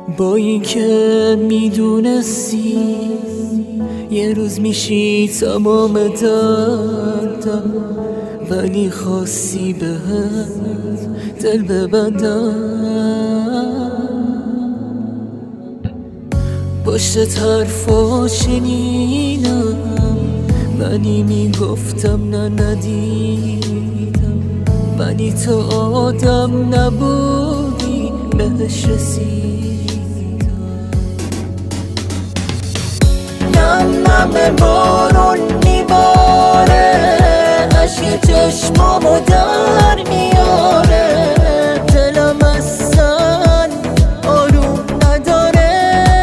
با این که میدونستی یه روز میشی تمام دردم، ولی خواستی بهت دل ببندم. پشت حرفا شنیدم، منی میگفتم نه ندیدم، ولی تو آدم نبودی بهش رسیدم. نم بارون میباره، عشق چشمامو در میاره، دلم اصلا آروم نداره.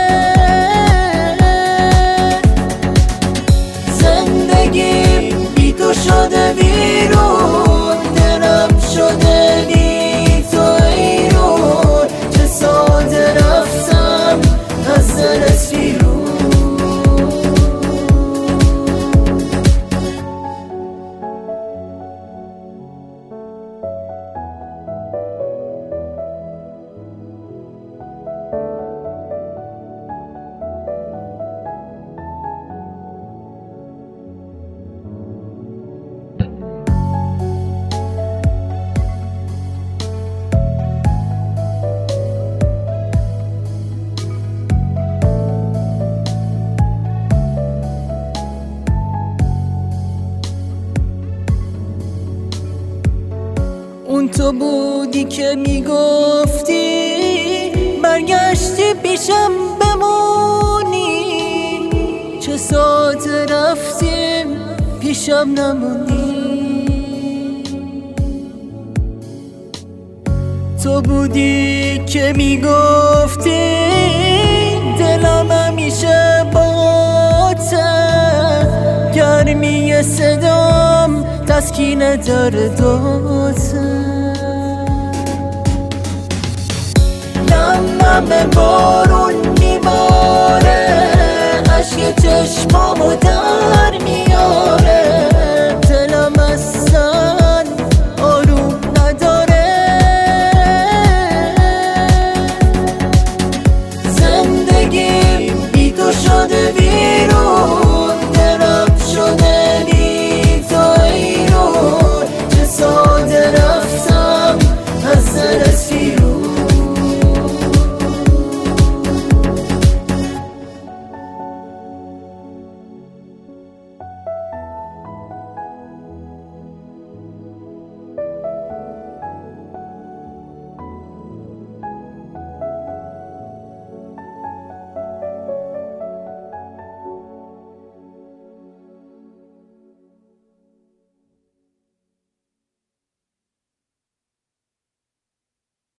زندگیم بی تو شده بیرون، دلم شده بی تو ایرون، چه ساده رفتم از دلت بیرون. اون تو بودی که میگفتی برگشتی پیشم بمونی، چه ساعت رفتیم پیشم نمونی. تو بودی که میگفتی دلم همیشه باته، گرمی صدام تسکین درداته. نم بارون میباره، عشق چشمامو